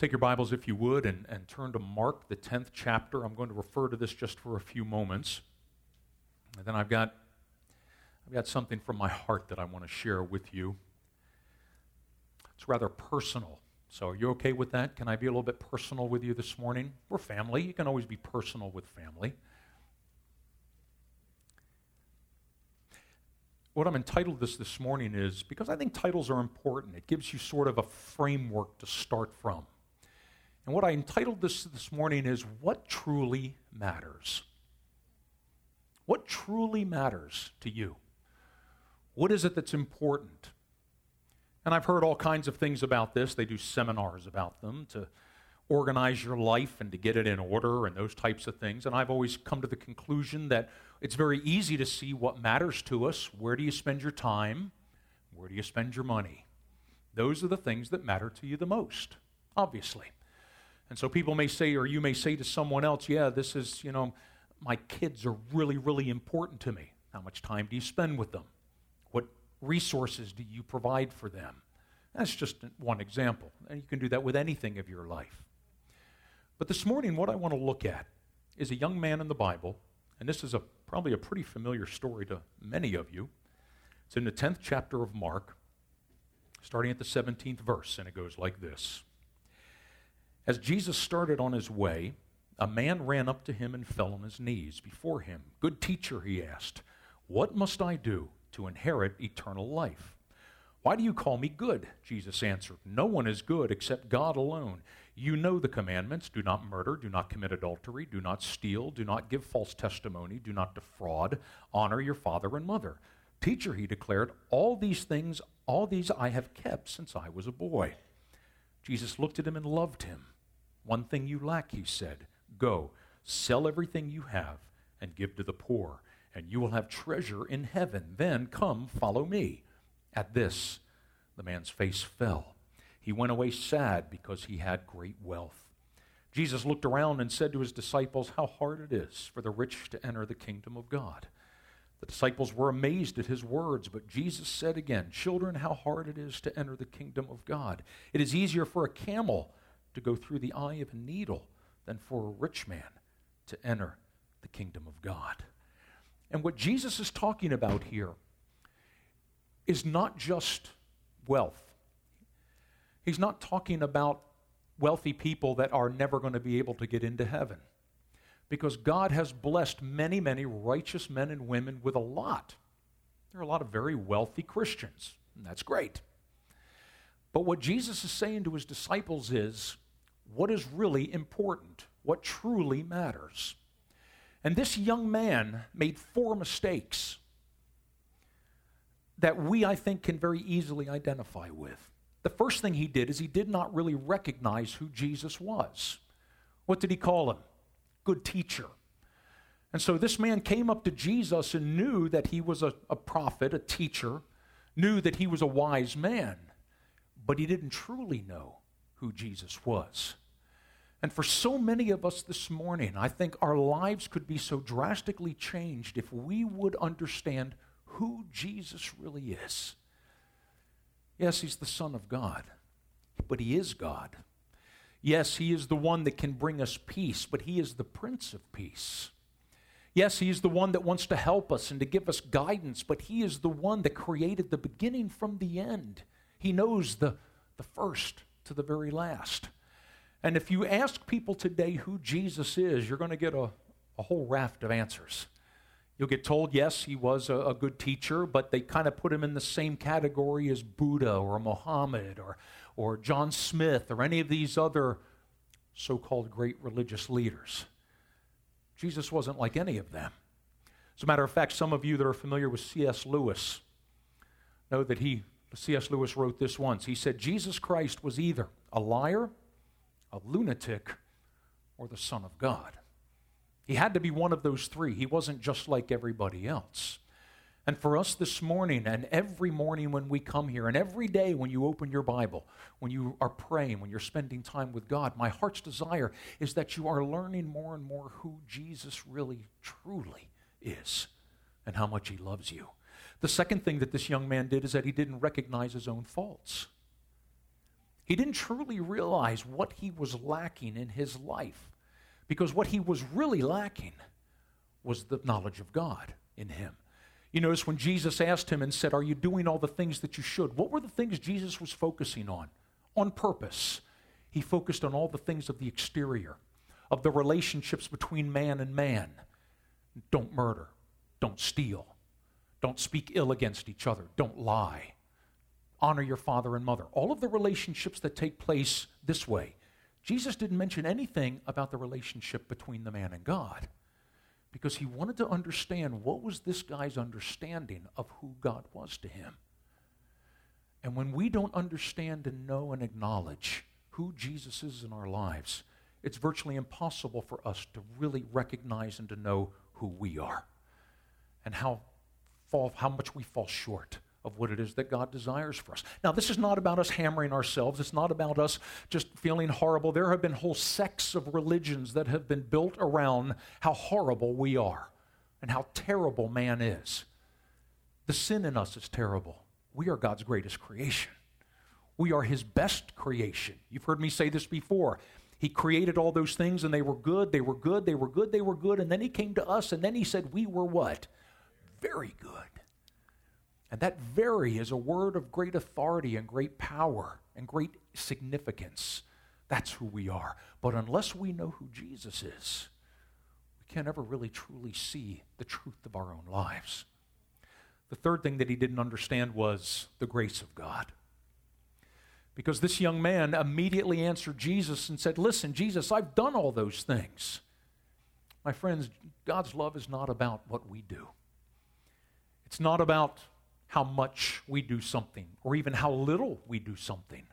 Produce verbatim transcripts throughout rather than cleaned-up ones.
Take your Bibles, if you would, and, and turn to Mark, the tenth chapter. I'm going to refer to this just for a few moments. And then I've got, I've got something from my heart that I want to share with you. It's rather personal. So are you okay with that? Can I be a little bit personal with you this morning? We're family. You can always be personal with family. What I'm entitled this this morning is, because I think titles are important, it gives you sort of a framework to start from. And what I entitled this this morning is, What Truly Matters? What truly matters to you? What is it that's important? And I've heard all kinds of things about this. They do seminars about them to organize your life and to get it in order and those types of things. And I've always come to the conclusion that it's very easy to see what matters to us. Where do you spend your time? Where do you spend your money? Those are the things that matter to you the most, obviously. And so people may say, or you may say to someone else, yeah, this is, you know, my kids are really, really important to me. How much time do you spend with them? What resources do you provide for them? That's just one example. And you can do that with anything of your life. But this morning, what I want to look at is a young man in the Bible, and this is a probably a pretty familiar story to many of you. It's in the tenth chapter of Mark, starting at the seventeenth verse, and it goes like this. As Jesus started on his way, a man ran up to him and fell on his knees before him. Good teacher, he asked, what must I do to inherit eternal life? Why do you call me good? Jesus answered, no one is good except God alone. You know the commandments: do not murder, do not commit adultery, do not steal, do not give false testimony, do not defraud, honor your father and mother. Teacher, he declared, all these things, all these I have kept since I was a boy. Jesus looked at him and loved him. One thing you lack, he said. Go, sell everything you have and give to the poor, and you will have treasure in heaven. Then come, follow me. At this, the man's face fell. He went away sad because he had great wealth. Jesus looked around and said to his disciples, how hard it is for the rich to enter the kingdom of God. The disciples were amazed at his words, but Jesus said again, children, how hard it is to enter the kingdom of God. It is easier for a camel to go through the eye of a needle than for a rich man to enter the kingdom of God. And what Jesus is talking about here is not just wealth. He's not talking about wealthy people that are never going to be able to get into heaven, because God has blessed many, many righteous men and women with a lot. There are a lot of very wealthy Christians, and that's great. But what Jesus is saying to his disciples is, what is really important? What truly matters? And this young man made four mistakes that we, I think, can very easily identify with. The first thing he did is he did not really recognize who Jesus was. What did he call him? Good teacher. And so this man came up to Jesus and knew that he was a, a prophet, a teacher, knew that he was a wise man, but he didn't truly know who Jesus was. And for so many of us this morning, I think our lives could be so drastically changed if we would understand who Jesus really is. Yes, he's the Son of God, but he is God. Yes, he is the one that can bring us peace, but he is the Prince of Peace. Yes, he is the one that wants to help us and to give us guidance, but he is the one that created the beginning from the end. He knows the, the first to the very last. And if you ask people today who Jesus is, you're going to get a, a whole raft of answers. You'll get told, yes, he was a, a good teacher, but they kind of put him in the same category as Buddha or Muhammad or, or John Smith or any of these other so-called great religious leaders. Jesus wasn't like any of them. As a matter of fact, some of you that are familiar with C S Lewis know that he, C S Lewis wrote this once. He said, Jesus Christ was either a liar, a lunatic, or the Son of God. He had to be one of those three. He wasn't just like everybody else. And for us this morning, and every morning when we come here, and every day when you open your Bible, when you are praying, when you're spending time with God, my heart's desire is that you are learning more and more who Jesus really, truly is, and how much he loves you. The second thing that this young man did is that he didn't recognize his own faults. He didn't truly realize what he was lacking in his life, because what he was really lacking was the knowledge of God in him. You notice when Jesus asked him and said, "Are you doing all the things that you should?" What were the things Jesus was focusing on? On purpose. He focused on all the things of the exterior, of the relationships between man and man. Don't murder. Don't steal. Don't speak ill against each other. Don't lie. Honor your father and mother. All of the relationships that take place this way. Jesus didn't mention anything about the relationship between the man and God, because he wanted to understand what was this guy's understanding of who God was to him. And when we don't understand and know and acknowledge who Jesus is in our lives, it's virtually impossible for us to really recognize and to know who we are and how fall, how much we fall short of what it is that God desires for us. Now, this is not about us hammering ourselves. It's not about us just feeling horrible. There have been whole sects of religions that have been built around how horrible we are and how terrible man is. The sin in us is terrible. We are God's greatest creation. We are his best creation. You've heard me say this before. He created all those things and they were good, they were good, they were good, they were good, and then he came to us and then he said we were what? Very good. And that very is a word of great authority and great power and great significance. That's who we are. But unless we know who Jesus is, we can't ever really truly see the truth of our own lives. The third thing that he didn't understand was the grace of God. Because this young man immediately answered Jesus and said, "Listen, Jesus, I've done all those things." My friends, God's love is not about what we do. It's not about how much we do something, or even how little we do something.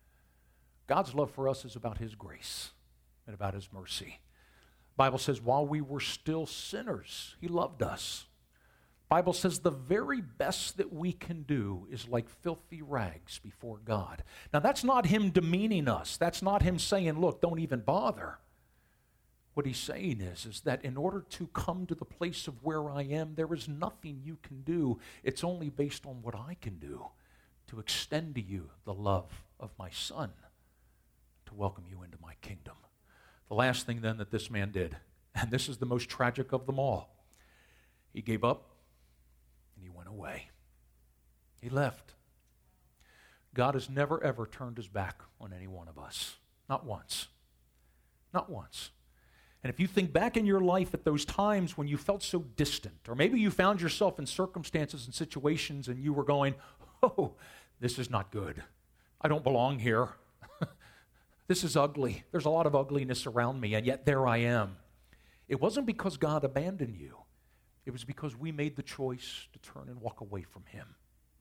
God's love for us is about his grace and about his mercy. The Bible says, while we were still sinners, he loved us. The Bible says the very best that we can do is like filthy rags before God. Now, that's not him demeaning us. That's not him saying, look, don't even bother. What he's saying is, is that in order to come to the place of where I am, there is nothing you can do. It's only based on what I can do to extend to you the love of my Son, to welcome you into my kingdom. The last thing then that this man did, and this is the most tragic of them all, he gave up and he went away. He left. God has never, ever turned his back on any one of us. Not once. Not once. And if you think back in your life at those times when you felt so distant, or maybe you found yourself in circumstances and situations and you were going, oh, this is not good. I don't belong here. This is ugly. There's a lot of ugliness around me, and yet there I am. It wasn't because God abandoned you. It was because we made the choice to turn and walk away from him.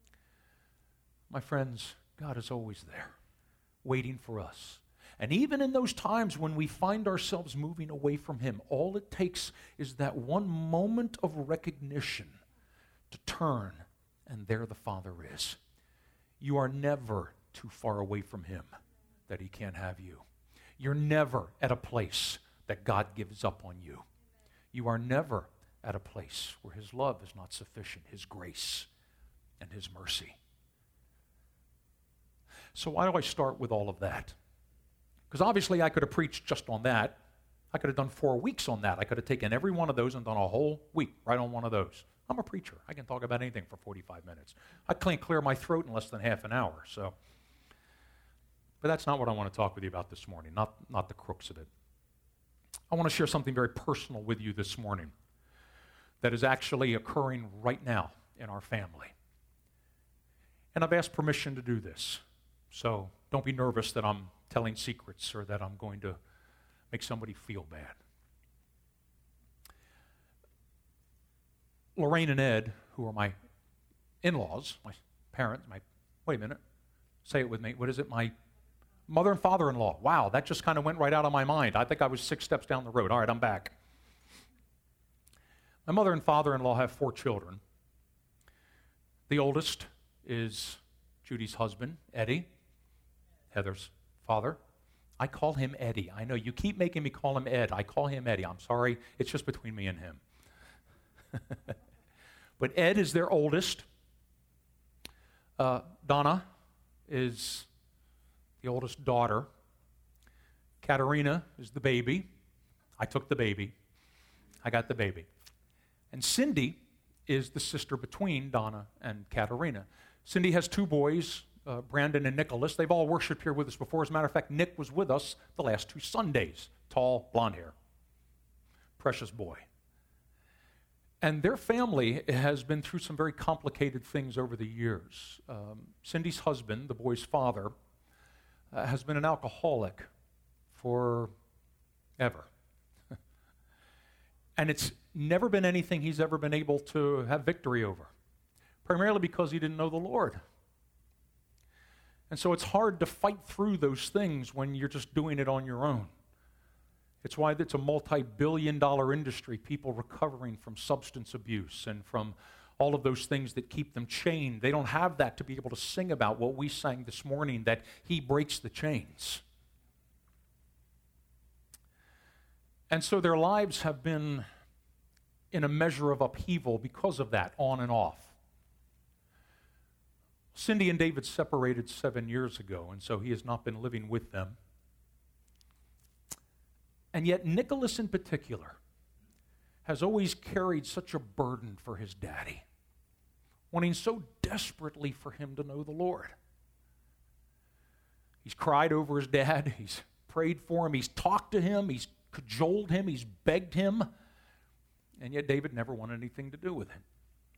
My friends, God is always there, waiting for us. And even in those times when we find ourselves moving away from him, all it takes is that one moment of recognition to turn, and there the Father is. You are never too far away from him that he can't have you. You're never at a place that God gives up on you. You are never at a place where his love is not sufficient, his grace and his mercy. So why do I start with all of that? Because obviously I could have preached just on that. I could have done four weeks on that. I could have taken every one of those and done a whole week right on one of those. I'm a preacher. I can talk about anything for forty-five minutes. I can't clear my throat in less than half an hour. So, but that's not what I want to talk with you about this morning, not, not the crux of it. I want to share something very personal with you this morning that is actually occurring right now in our family. And I've asked permission to do this. So don't be nervous that I'm telling secrets or that I'm going to make somebody feel bad. Lorraine and Ed, who are my in-laws, my parents, my, wait a minute, say it with me, what is it, my mother and father-in-law. Wow, that just kind of went right out of my mind. I think I was six steps down the road. All right, I'm back. My mother and father-in-law have four children. The oldest is Judy's husband, Eddie, Heather's father. I call him Eddie. I know you keep making me call him Ed. I call him Eddie. I'm sorry. It's just between me and him. But Ed is their oldest. Uh, Donna is the oldest daughter. Katerina is the baby. I took the baby. I got the baby. And Cindy is the sister between Donna and Katerina. Cindy has two boys, uh, Brandon and Nicholas. They've all worshiped here with us before. As a matter of fact, Nick was with us the last two Sundays. Tall, blonde hair. Precious boy. And their family has been through some very complicated things over the years. Um, Cindy's husband, the boy's father, uh, has been an alcoholic for ever. And it's never been anything he's ever been able to have victory over, primarily because he didn't know the Lord. And so it's hard to fight through those things when you're just doing it on your own. It's why it's a multi-billion dollar industry, people recovering from substance abuse and from all of those things that keep them chained. They don't have that to be able to sing about what we sang this morning, that He breaks the chains. And so their lives have been in a measure of upheaval because of that, on and off. Cindy and David separated seven years ago, and so he has not been living with them. And yet Nicholas in particular has always carried such a burden for his daddy, wanting so desperately for him to know the Lord. He's cried over his dad, he's prayed for him, he's talked to him, he's cajoled him, he's begged him, and yet David never wanted anything to do with it.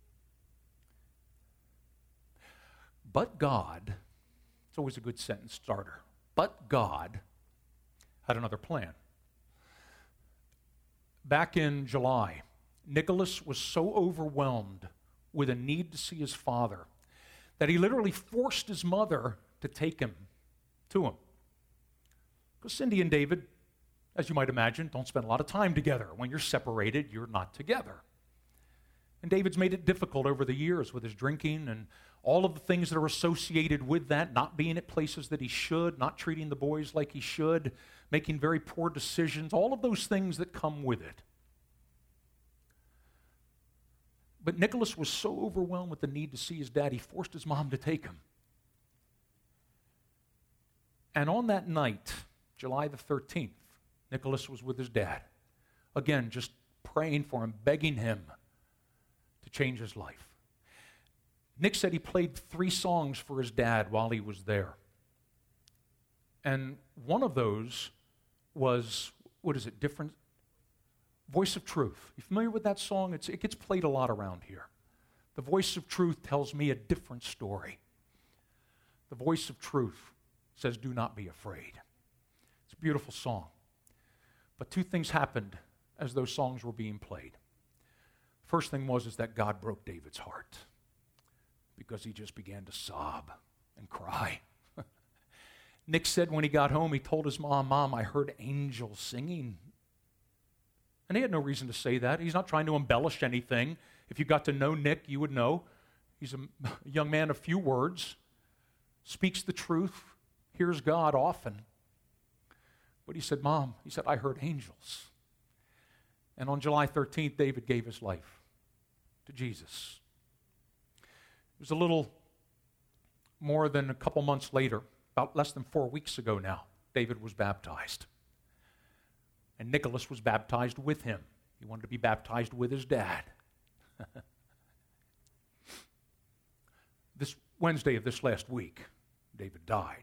But God, it's always a good sentence starter, but God had another plan. Back in July, Nicholas was so overwhelmed with a need to see his father that he literally forced his mother to take him to him. Because Cindy and David, as you might imagine, don't spend a lot of time together. When you're separated, you're not together. And David's made it difficult over the years with his drinking and all of the things that are associated with that, not being at places that he should, not treating the boys like he should, making very poor decisions, all of those things that come with it. But Nicholas was so overwhelmed with the need to see his dad, he forced his mom to take him. And on that night, July the thirteenth, Nicholas was with his dad. Again, just praying for him, begging him to change his life. Nick said he played three songs for his dad while he was there. And one of those was, what is it, different? Voice of Truth. You familiar with that song? It's, it gets played a lot around here. The Voice of Truth tells me a different story. The Voice of Truth says, do not be afraid. It's a beautiful song. But two things happened as those songs were being played. First thing was is that God broke David's heart because he just began to sob and cry. Nick said when he got home, he told his mom, Mom, I heard angels singing. And he had no reason to say that. He's not trying to embellish anything. If you got to know Nick, you would know. He's a young man of few words, speaks the truth, hears God often. But he said, Mom, he said, I heard angels. And on July thirteenth, David gave his life to Jesus. It was a little more than a couple months later, about less than four weeks ago now, David was baptized. And Nicholas was baptized with him. He wanted to be baptized with his dad. This Wednesday of this last week, David died.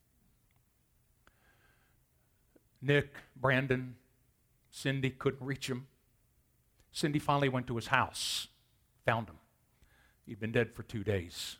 Nick, Brandon, Cindy couldn't reach him. Cindy finally went to his house, found him. He'd been dead for two days.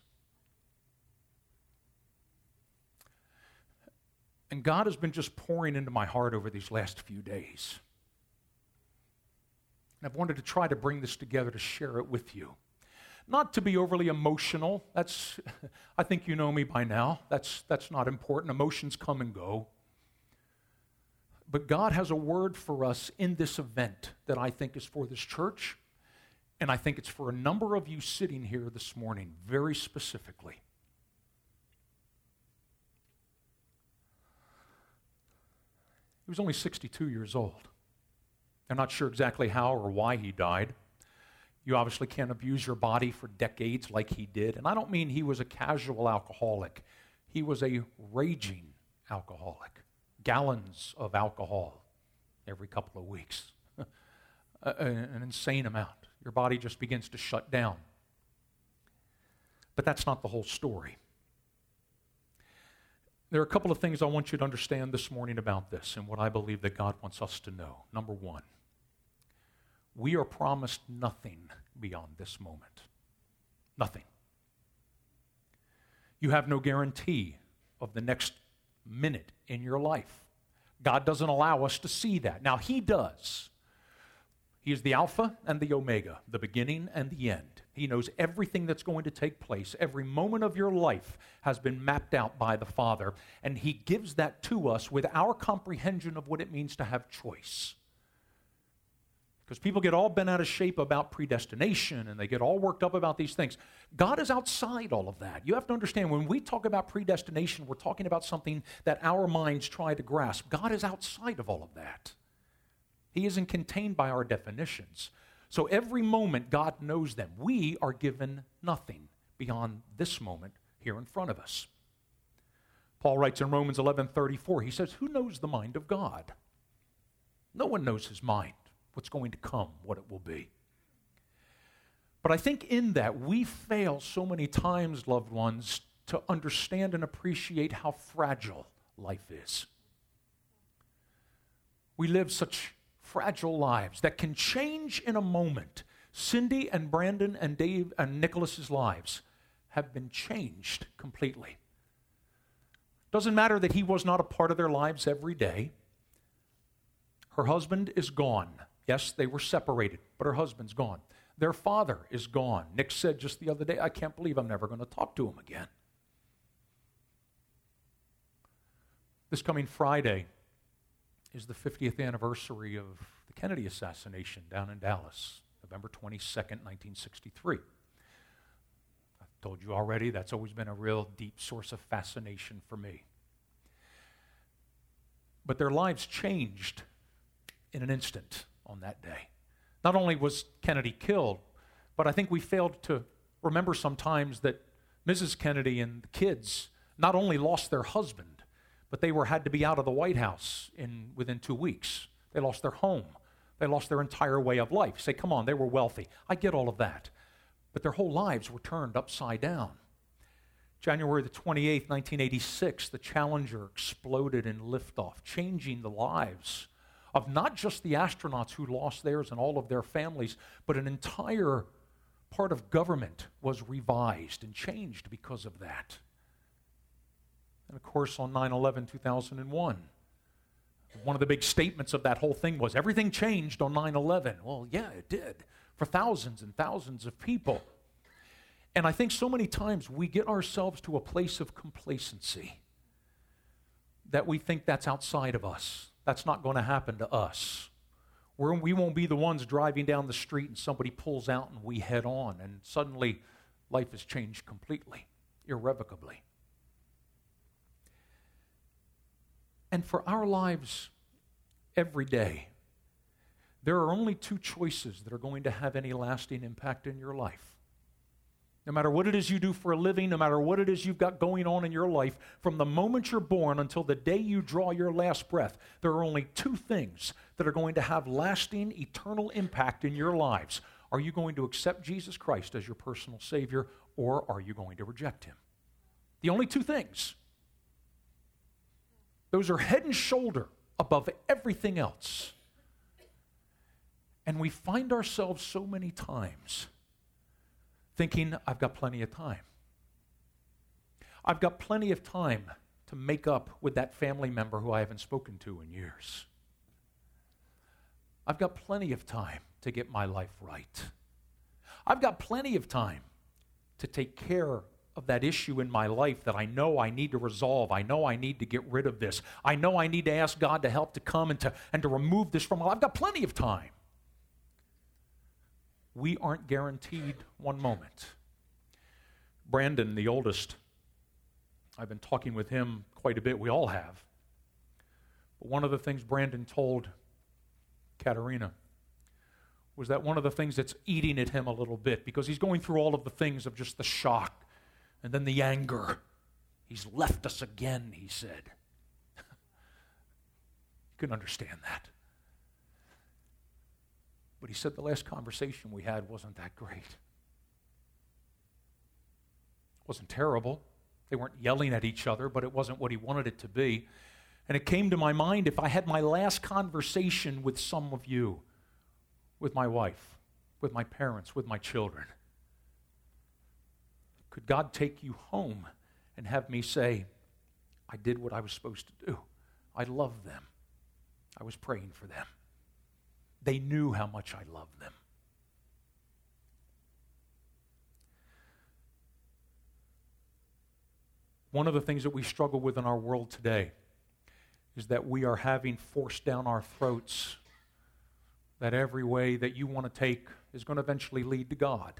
And God has been just pouring into my heart over these last few days. And I've wanted to try to bring this together to share it with you. Not to be overly emotional. That's, I think you know me by now. That's, that's not important. Emotions come and go. But God has a word for us in this event that I think is for this church, and I think it's for a number of you sitting here this morning, very specifically. He was only sixty-two years old. I'm not sure exactly how or why he died. You obviously can't abuse your body for decades like he did. And I don't mean he was a casual alcoholic. He was a raging alcoholic. Gallons of alcohol every couple of weeks. An insane amount. Your body just begins to shut down. But that's not the whole story. There are a couple of things I want you to understand this morning about this and what I believe that God wants us to know. Number one, we are promised nothing beyond this moment. Nothing. You have no guarantee of the next minute in your life. God doesn't allow us to see that. Now, He does. He is the Alpha and the Omega, the beginning and the end. He knows everything that's going to take place. Every moment of your life has been mapped out by the Father, and He gives that to us with our comprehension of what it means to have choice. Because people get all bent out of shape about predestination, and they get all worked up about these things. God is outside all of that. You have to understand, when we talk about predestination, we're talking about something that our minds try to grasp. God is outside of all of that. He isn't contained by our definitions. So every moment, God knows them. We are given nothing beyond this moment here in front of us. Paul writes in Romans eleven thirty-four, he says, who knows the mind of God? No one knows His mind, what's going to come, what it will be. But I think in that, we fail so many times, loved ones, to understand and appreciate how fragile life is. We live such fragile lives that can change in a moment. Cindy and Brandon and Dave and Nicholas's lives have been changed completely. Doesn't matter that he was not a part of their lives every day. Her husband is gone. Yes, they were separated, but her husband's gone. Their father is gone. Nick said just the other day, I can't believe I'm never going to talk to him again. This coming Friday is the fiftieth anniversary of the Kennedy assassination down in Dallas, November twenty-second, nineteen sixty-three. I've told you already, that's always been a real deep source of fascination for me. But their lives changed in an instant on that day. Not only was Kennedy killed, but I think we failed to remember sometimes that Missus Kennedy and the kids not only lost their husband, but they were had to be out of the White House in within two weeks. They lost their home. They lost their entire way of life. Say, come on, they were wealthy. I get all of that. But their whole lives were turned upside down. January the twenty-eighth, nineteen eighty-six, the Challenger exploded in liftoff, changing the lives of not just the astronauts who lost theirs and all of their families, but an entire part of government was revised and changed because of that. And of course, on nine eleven two thousand one, one of the big statements of that whole thing was, everything changed on nine eleven. Well, yeah, it did, for thousands and thousands of people. And I think so many times we get ourselves to a place of complacency that we think that's outside of us. That's not going to happen to us. We're, we won't be the ones driving down the street and somebody pulls out and we head on, and suddenly life has changed completely, irrevocably. And for our lives every day, there are only two choices that are going to have any lasting impact in your life. No matter what it is you do for a living, no matter what it is you've got going on in your life, from the moment you're born until the day you draw your last breath, there are only two things that are going to have lasting, eternal impact in your lives. Are you going to accept Jesus Christ as your personal Savior, or are you going to reject Him? The only two things. Those are head and shoulder above everything else. And we find ourselves so many times thinking, I've got plenty of time. I've got plenty of time to make up with that family member who I haven't spoken to in years. I've got plenty of time to get my life right. I've got plenty of time to take care of that issue in my life that I know I need to resolve. I know I need to get rid of this. I know I need to ask God to help to come and to, and to remove this from my life. I've got plenty of time. We aren't guaranteed one moment. Brandon, the oldest, I've been talking with him quite a bit. We all have. But one of the things Brandon told Katerina was that one of the things that's eating at him a little bit, because he's going through all of the things of just the shock and then the anger. He's left us again, he said. can understand that. But he said the last conversation we had wasn't that great. It wasn't terrible. They weren't yelling at each other, but it wasn't what he wanted it to be. And it came to my mind, if I had my last conversation with some of you, with my wife, with my parents, with my children, could God take you home and have me say, I did what I was supposed to do. I loved them. I was praying for them. They knew how much I loved them. One of the things that we struggle with in our world today is that we are having forced down our throats that every way that you want to take is going to eventually lead to God.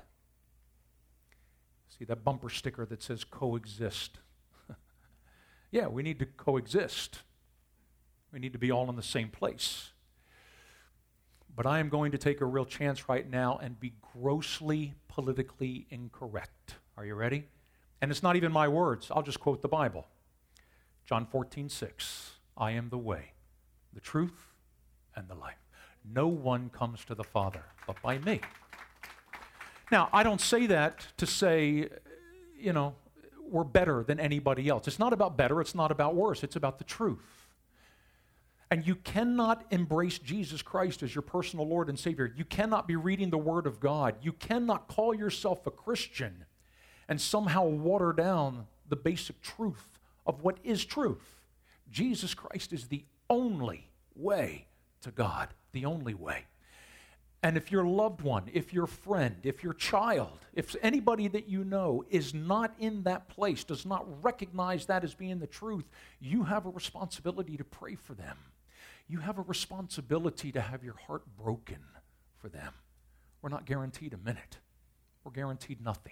See that bumper sticker that says coexist? Yeah, we need to coexist. We need to be all in the same place. But I am going to take a real chance right now and be grossly politically incorrect. Are you ready? And it's not even my words. I'll just quote the Bible. John fourteen six. I am the way, the truth, and the life. No one comes to the Father but by me. Now, I don't say that to say, you know, we're better than anybody else. It's not about better. It's not about worse. It's about the truth. And you cannot embrace Jesus Christ as your personal Lord and Savior. You cannot be reading the Word of God. You cannot call yourself a Christian and somehow water down the basic truth of what is truth. Jesus Christ is the only way to God, the only way. And if your loved one, if your friend, if your child, if anybody that you know is not in that place, does not recognize that as being the truth, you have a responsibility to pray for them. You have a responsibility to have your heart broken for them. We're not guaranteed a minute. We're guaranteed nothing.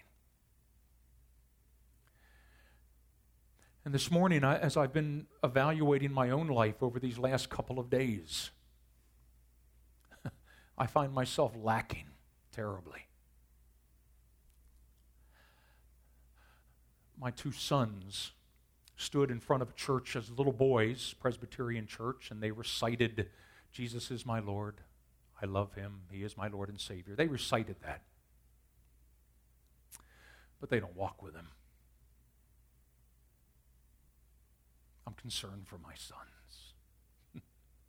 And this morning, I, as I've been evaluating my own life over these last couple of days, I find myself lacking terribly. My two sons stood in front of a church as little boys, Presbyterian church, and they recited, Jesus is my Lord, I love him, he is my Lord and Savior. They recited that. But they don't walk with him. I'm concerned for my sons.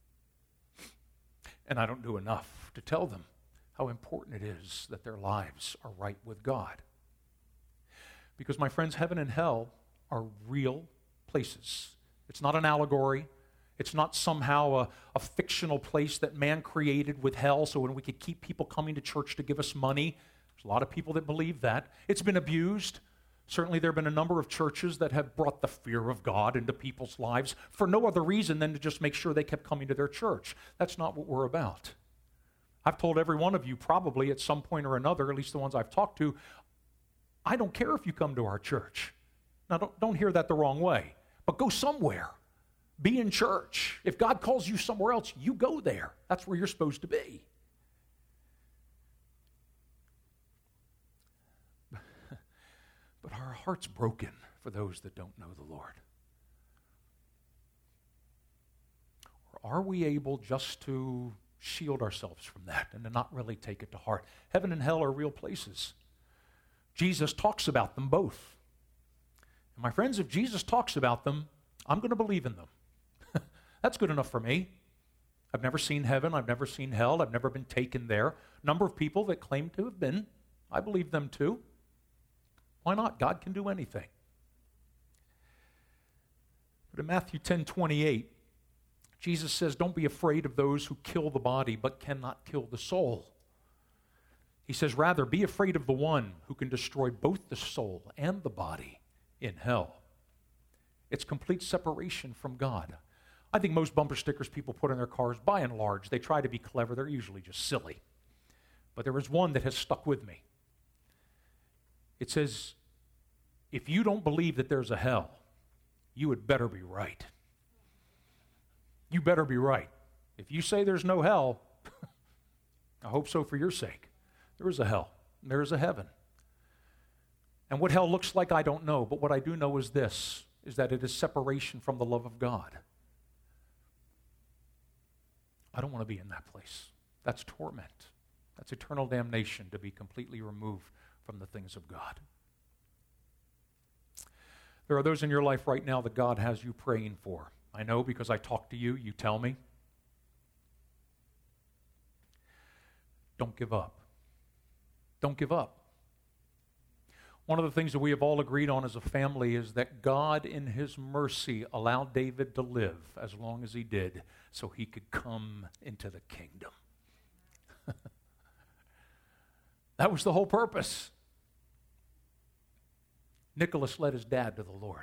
And I don't do enough to tell them how important it is that their lives are right with God. Because, my friends, heaven and hell are real places. It's not an allegory. It's not somehow a, a fictional place that man created with hell so when we could keep people coming to church to give us money. There's a lot of people that believe that. It's been abused. Certainly there have been a number of churches that have brought the fear of God into people's lives for no other reason than to just make sure they kept coming to their church. That's not what we're about. I've told every one of you probably at some point or another, at least the ones I've talked to, I don't care if you come to our church. Now, don't, don't hear that the wrong way, but go somewhere. Be in church. If God calls you somewhere else, you go there. That's where you're supposed to be. But our heart's broken for those that don't know the Lord. Or are we able just to shield ourselves from that and to not really take it to heart? Heaven and hell are real places. Jesus talks about them both. And my friends, if Jesus talks about them, I'm going to believe in them. That's good enough for me. I've never seen heaven. I've never seen hell. I've never been taken there. A number of people that claim to have been, I believe them too. Why not? God can do anything. But in Matthew ten twenty-eight, Jesus says, don't be afraid of those who kill the body but cannot kill the soul. He says, rather, be afraid of the one who can destroy both the soul and the body in hell. It's complete separation from God. I think most bumper stickers people put in their cars, by and large, they try to be clever. They're usually just silly. But there is one that has stuck with me. It says, if you don't believe that there's a hell, you had better be right. You better be right. If you say there's no hell, I hope so for your sake. There is a hell. There is a heaven. And what hell looks like, I don't know. But what I do know is this, is that it is separation from the love of God. I don't want to be in that place. That's torment. That's eternal damnation, to be completely removed from the things of God. There are those in your life right now that God has you praying for. I know because I talk to you, you tell me. Don't give up. Don't give up. One of the things that we have all agreed on as a family is that God, in His mercy, allowed David to live as long as he did so he could come into the kingdom. That was the whole purpose. Nicholas led his dad to the Lord.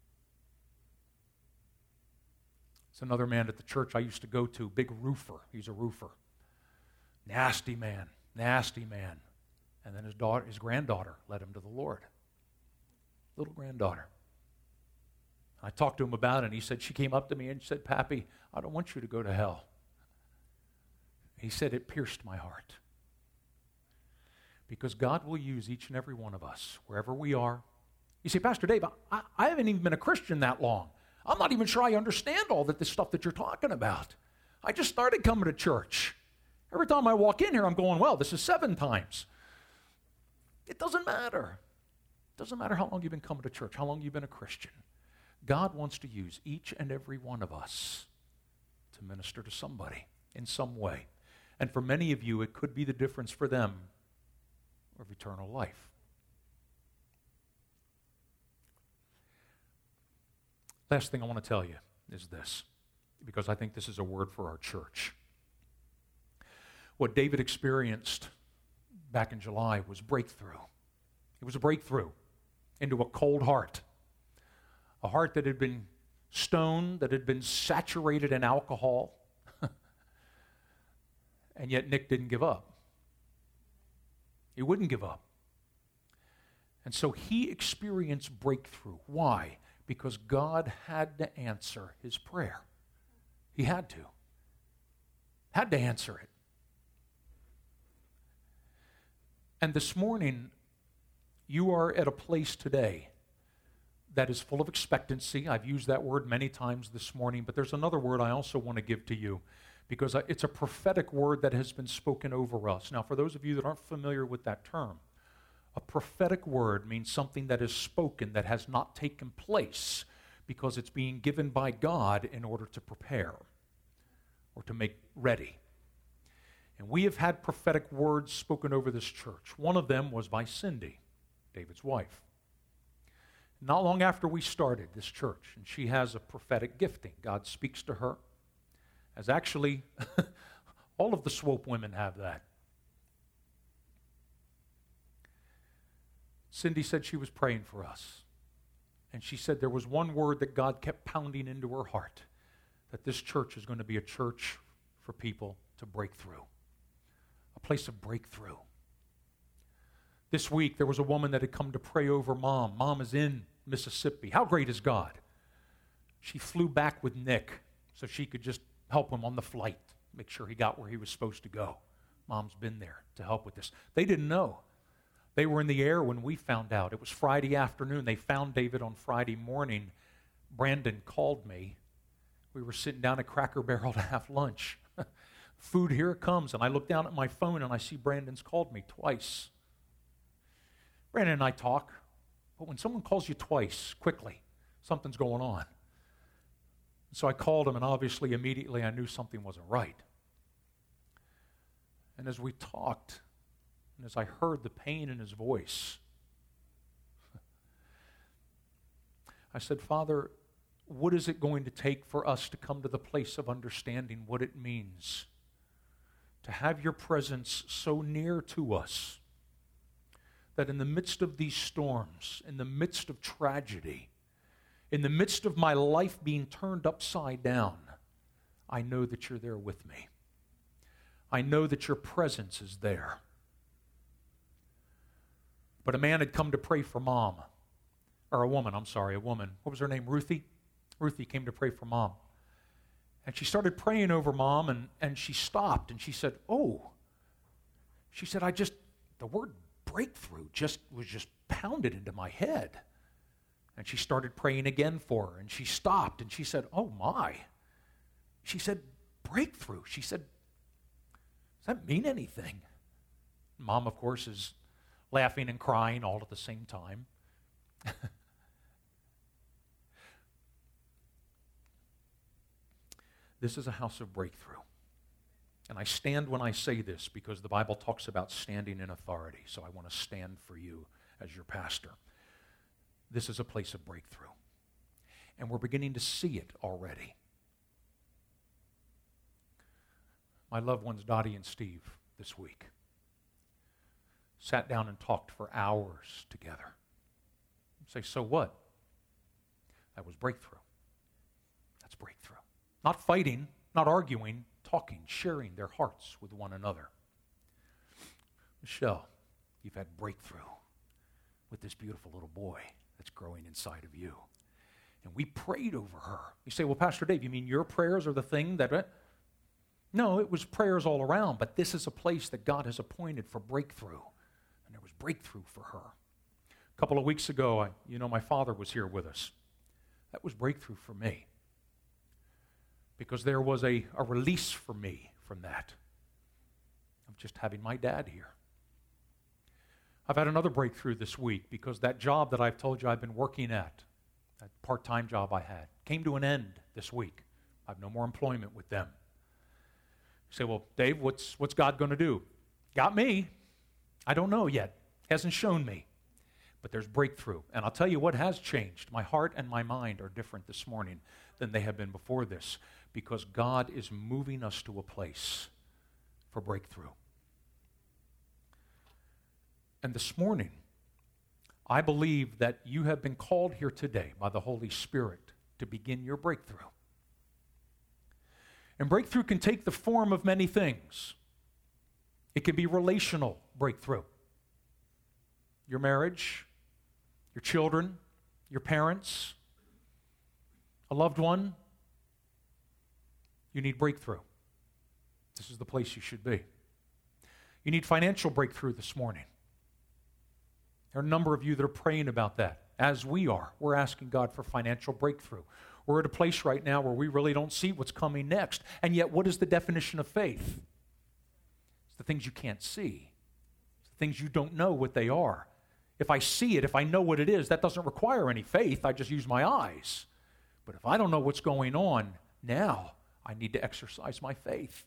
It's another man at the church I used to go to, big roofer. He's a roofer. Nasty man, nasty man. And then his daughter, his granddaughter led him to the Lord. Little granddaughter. I talked to him about it, and he said, she came up to me and said, Pappy, I don't want you to go to hell. He said, it pierced my heart. Because God will use each and every one of us, wherever we are. You say, Pastor Dave, I, I haven't even been a Christian that long. I'm not even sure I understand all that this stuff that you're talking about. I just started coming to church. Every time I walk in here, I'm going, well, this is seven times. It doesn't matter. It doesn't matter how long you've been coming to church, how long you've been a Christian. God wants to use each and every one of us to minister to somebody in some way. And for many of you, it could be the difference for them of eternal life. Last thing I want to tell you is this, because I think this is a word for our church. What David experienced back in July was breakthrough. It was a breakthrough into a cold heart, a heart that had been stoned, that had been saturated in alcohol, and yet Nick didn't give up. He wouldn't give up. And so he experienced breakthrough. Why? Because God had to answer his prayer. He had to. Had to answer it. And this morning, you are at a place today that is full of expectancy. I've used that word many times this morning, but there's another word I also want to give to you, because it's a prophetic word that has been spoken over us. Now, for those of you that aren't familiar with that term, a prophetic word means something that is spoken that has not taken place because it's being given by God in order to prepare or to make ready. And we have had prophetic words spoken over this church. One of them was by Cindy, David's wife. Not long after we started this church, and she has a prophetic gifting. God speaks to her, as actually all of the Swope women have that. Cindy said she was praying for us. And she said there was one word that God kept pounding into her heart, that this church is going to be a church for people to break through. A place of breakthrough. This week, there was a woman that had come to pray over Mom. Mom is in Mississippi. How great is God? She flew back with Nick so she could just help him on the flight, make sure he got where he was supposed to go. Mom's been there to help with this. They didn't know. They were in the air when we found out. It was Friday afternoon. They found David on Friday morning. Brandon called me. We were sitting down at Cracker Barrel to have lunch. Food, here it comes. And I look down at my phone and I see Brandon's called me twice. Brandon and I talk, but when someone calls you twice, quickly, something's going on. So I called him, and obviously immediately I knew something wasn't right. And as we talked, and as I heard the pain in his voice, I said, Father, what is it going to take for us to come to the place of understanding what it means to have your presence so near to us that in the midst of these storms, in the midst of tragedy, in the midst of my life being turned upside down, I know that you're there with me. I know that your presence is there. But a man had come to pray for Mom, or a woman, I'm sorry, a woman. What was her name? Ruthie? Ruthie came to pray for Mom. And she started praying over Mom, and, and she stopped, and she said, oh. She said, I just, the word breakthrough just was just pounded into my head. And she started praying again for her, and she stopped, and she said, oh my. She said, breakthrough. She said, does that mean anything? Mom, of course, is laughing and crying all at the same time. This is a house of breakthrough. And I stand when I say this because the Bible talks about standing in authority. So I want to stand for you as your pastor. This is a place of breakthrough. And we're beginning to see it already. My loved ones, Dottie and Steve, this week, sat down and talked for hours together. Say, so what? That was breakthrough. That's breakthrough. Not fighting, not arguing, talking, sharing their hearts with one another. Michelle, you've had breakthrough with this beautiful little boy that's growing inside of you. And we prayed over her. You say, well, Pastor Dave, you mean your prayers are the thing that... Uh, no, it was prayers all around, but this is a place that God has appointed for breakthrough. And there was breakthrough for her. A couple of weeks ago, I, you know, my father was here with us. That was breakthrough for me. Because there was a, a release for me from that, of just having my dad here. I've had another breakthrough this week because that job that I've told you I've been working at, that part-time job I had, came to an end this week. I have no more employment with them. You say, well, Dave, what's, what's God going to do? Got me. I don't know yet. Hasn't shown me. But there's breakthrough. And I'll tell you what has changed. My heart and my mind are different this morning than they have been before this, because God is moving us to a place for breakthrough. And this morning, I believe that you have been called here today by the Holy Spirit to begin your breakthrough. And breakthrough can take the form of many things. It can be relational breakthrough. Your marriage, your children, your parents, a loved one. You need breakthrough. This is the place you should be. You need financial breakthrough this morning. There are a number of you that are praying about that, as we are. We're asking God for financial breakthrough. We're at a place right now where we really don't see what's coming next. And yet, what is the definition of faith? It's the things you can't see. It's the things you don't know what they are. If I see it, if I know what it is, that doesn't require any faith. I just use my eyes. But if I don't know what's going on now, I need to exercise my faith.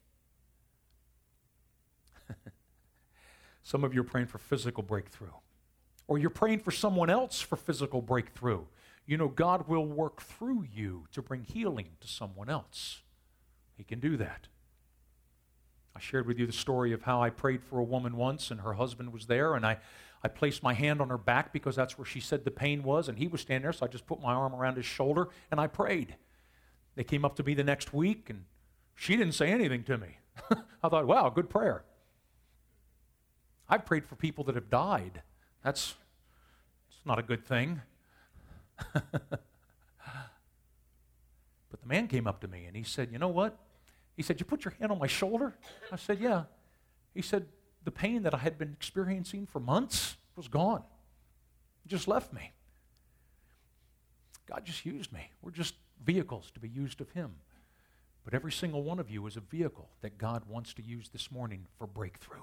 Some of you are praying for physical breakthrough. Or you're praying for someone else for physical breakthrough. You know, God will work through you to bring healing to someone else. He can do that. I shared with you the story of how I prayed for a woman once, and her husband was there, and I, I placed my hand on her back because that's where she said the pain was, and he was standing there, so I just put my arm around his shoulder, and I prayed. They came up to me the next week, and she didn't say anything to me. I thought, wow, good prayer. I've prayed for people that have died. That's, that's not a good thing. But the man came up to me and he said, you know what? He said, you put your hand on my shoulder? I said, yeah. He said, the pain that I had been experiencing for months was gone. It just left me. God just used me. We're just vehicles to be used of Him. But every single one of you is a vehicle that God wants to use this morning for breakthrough.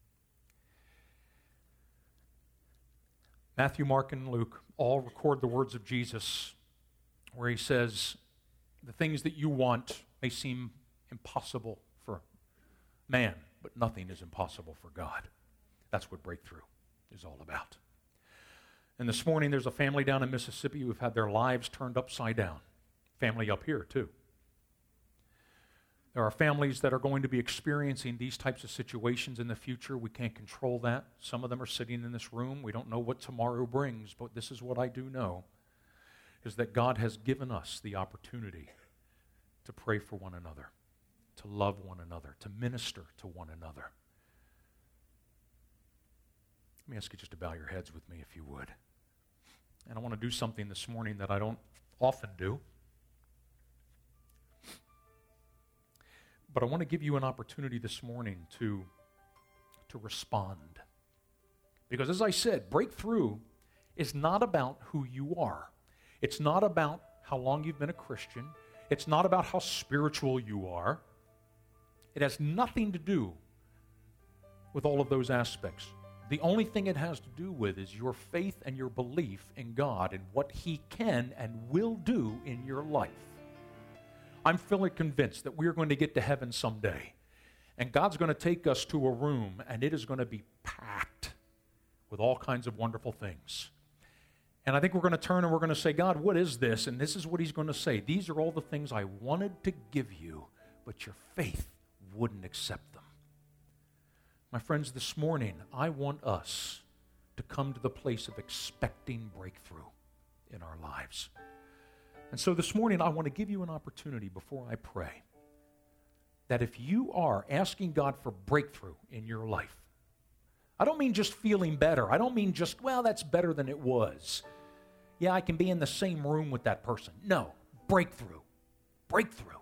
Matthew, Mark, and Luke all record the words of Jesus where He says, the things that you want may seem impossible for man, but nothing is impossible for God. That's what breakthrough is all about. And this morning there's a family down in Mississippi who've had their lives turned upside down. Family up here too. There are families that are going to be experiencing these types of situations in the future. We can't control that. Some of them are sitting in this room. We don't know what tomorrow brings, but this is what I do know, is that God has given us the opportunity to pray for one another, to love one another, to minister to one another. Let me ask you just to bow your heads with me if you would. And I want to do something this morning that I don't often do. But I want to give you an opportunity this morning to, to respond. Because as I said, breakthrough is not about who you are. It's not about how long you've been a Christian. It's not about how spiritual you are. It has nothing to do with all of those aspects. The only thing it has to do with is your faith and your belief in God and what He can and will do in your life. I'm fully convinced that we're going to get to heaven someday, and God's going to take us to a room, and it is going to be packed with all kinds of wonderful things. And I think we're going to turn and we're going to say, God, what is this? And this is what He's going to say. These are all the things I wanted to give you, but your faith wouldn't accept them. My friends, this morning, I want us to come to the place of expecting breakthrough in our lives. And so this morning, I want to give you an opportunity before I pray that if you are asking God for breakthrough in your life, I don't mean just feeling better. I don't mean just, well, that's better than it was. Yeah, I can be in the same room with that person. No, breakthrough. Breakthrough.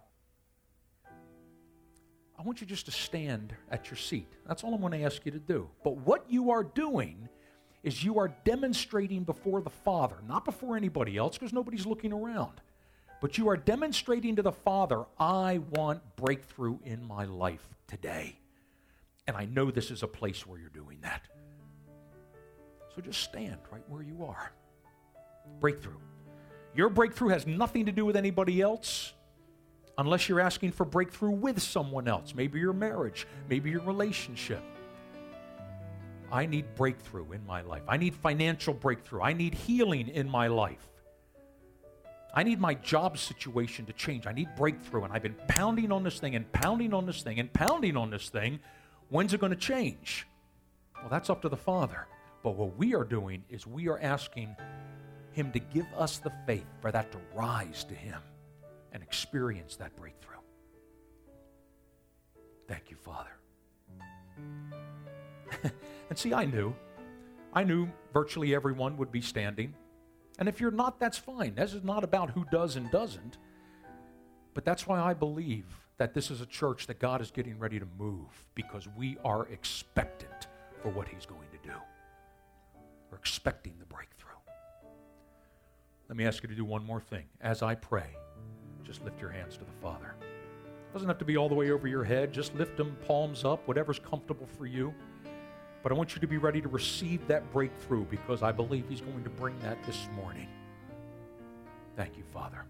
I want you just to stand at your seat. That's all I'm going to ask you to do. But what you are doing is you are demonstrating before the Father, not before anybody else, because nobody's looking around. But you are demonstrating to the Father, I want breakthrough in my life today. And I know this is a place where you're doing that. So just stand right where you are. Breakthrough. Your breakthrough has nothing to do with anybody else unless you're asking for breakthrough with someone else. Maybe your marriage, maybe your relationship. I need breakthrough in my life. I need financial breakthrough. I need healing in my life. I need my job situation to change. I need breakthrough. And I've been pounding on this thing and pounding on this thing and pounding on this thing. When's it going to change? Well, that's up to the Father. But what we are doing is we are asking Him to give us the faith for that to rise to Him and experience that breakthrough. Thank you, Father. And see, I knew. I knew virtually everyone would be standing. And if you're not, that's fine. This is not about who does and doesn't. But that's why I believe that this is a church that God is getting ready to move, because we are expectant for what He's going to do. We're expecting the breakthrough. Let me ask you to do one more thing. As I pray, just lift your hands to the Father. It doesn't have to be all the way over your head. Just lift them, palms up, whatever's comfortable for you. But I want you to be ready to receive that breakthrough, because I believe He's going to bring that this morning. Thank you, Father.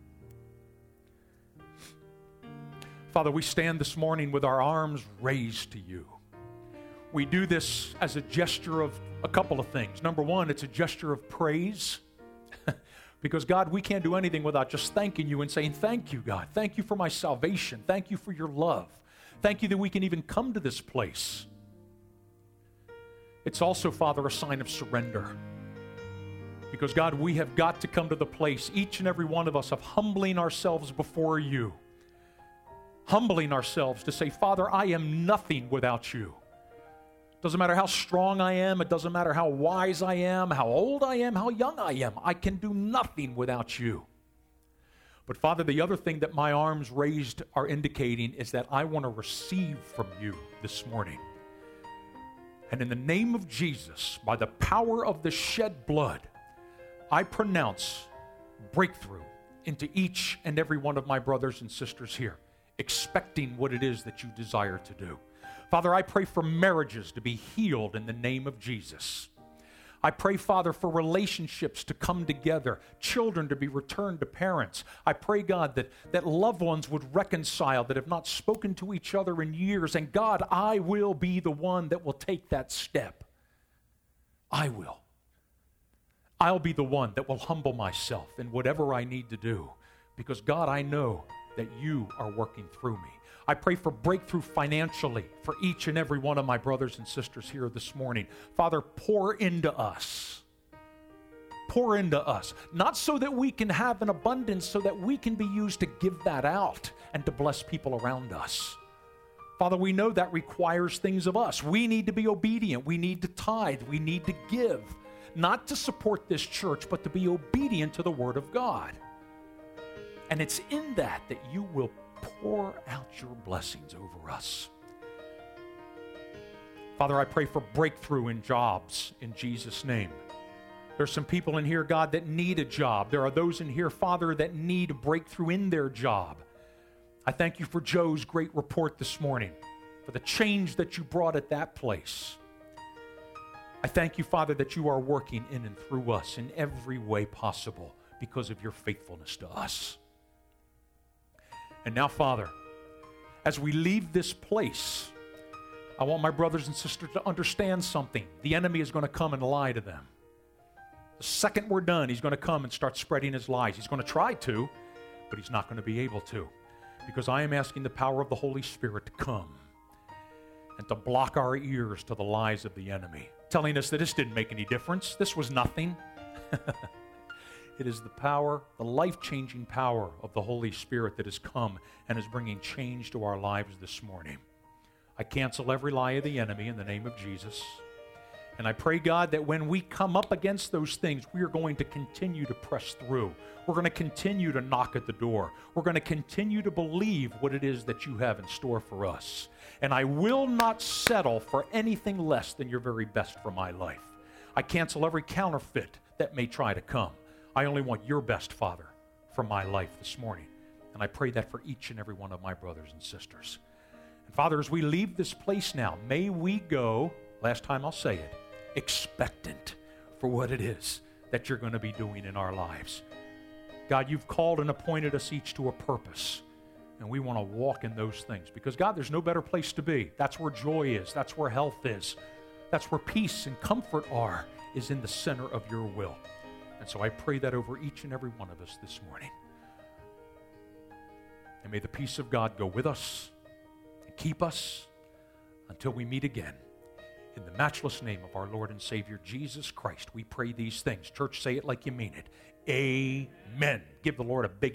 Father, we stand this morning with our arms raised to you. We do this as a gesture of a couple of things. Number one, it's a gesture of praise. Because, God, we can't do anything without just thanking you and saying, thank you, God. Thank you for my salvation. Thank you for your love. Thank you that we can even come to this place. It's also, Father, a sign of surrender. Because, God, we have got to come to the place, each and every one of us, of humbling ourselves before you. Humbling ourselves to say, Father, I am nothing without you. Doesn't matter how strong I am. It doesn't matter how wise I am, how old I am, how young I am. I can do nothing without you. But, Father, the other thing that my arms raised are indicating is that I want to receive from you this morning. And in the name of Jesus, by the power of the shed blood, I pronounce breakthrough into each and every one of my brothers and sisters here, expecting what it is that you desire to do. Father, I pray for marriages to be healed in the name of Jesus. I pray, Father, for relationships to come together, children to be returned to parents. I pray, God, that, that loved ones would reconcile that have not spoken to each other in years. And God, I will be the one that will take that step. I will. I'll be the one that will humble myself in whatever I need to do. Because, God, I know that you are working through me. I pray for breakthrough financially for each and every one of my brothers and sisters here this morning. Father, pour into us. Pour into us. Not so that we can have an abundance, so that we can be used to give that out and to bless people around us. Father, we know that requires things of us. We need to be obedient. We need to tithe. We need to give. Not to support this church, but to be obedient to the Word of God. And it's in that that you will pour out your blessings over us. Father, I pray for breakthrough in jobs in Jesus' name. There's some people in here, God, that need a job. There are those in here, Father, that need a breakthrough in their job. I thank you for Joe's great report this morning, for the change that you brought at that place. I thank you, Father, that you are working in and through us in every way possible because of your faithfulness to us. And now, Father, as we leave this place, I want my brothers and sisters to understand something. The enemy is going to come and lie to them. The second we're done, he's going to come and start spreading his lies. He's going to try to, but he's not going to be able to, because I am asking the power of the Holy Spirit to come and to block our ears to the lies of the enemy, telling us that this didn't make any difference. This was nothing. It is the power, the life-changing power of the Holy Spirit that has come and is bringing change to our lives this morning. I cancel every lie of the enemy in the name of Jesus. And I pray, God, that when we come up against those things, we are going to continue to press through. We're going to continue to knock at the door. We're going to continue to believe what it is that you have in store for us. And I will not settle for anything less than your very best for my life. I cancel every counterfeit that may try to come. I only want your best, Father, for my life this morning. And I pray that for each and every one of my brothers and sisters. And Father, as we leave this place now, may we go, last time I'll say it, expectant for what it is that you're going to be doing in our lives. God, you've called and appointed us each to a purpose, and we want to walk in those things. Because, God, there's no better place to be. That's where joy is. That's where health is. That's where peace and comfort are, is in the center of your will. And so I pray that over each and every one of us this morning. And may the peace of God go with us and keep us until we meet again. In the matchless name of our Lord and Savior, Jesus Christ, we pray these things. Church, say it like you mean it. Amen. Give the Lord a big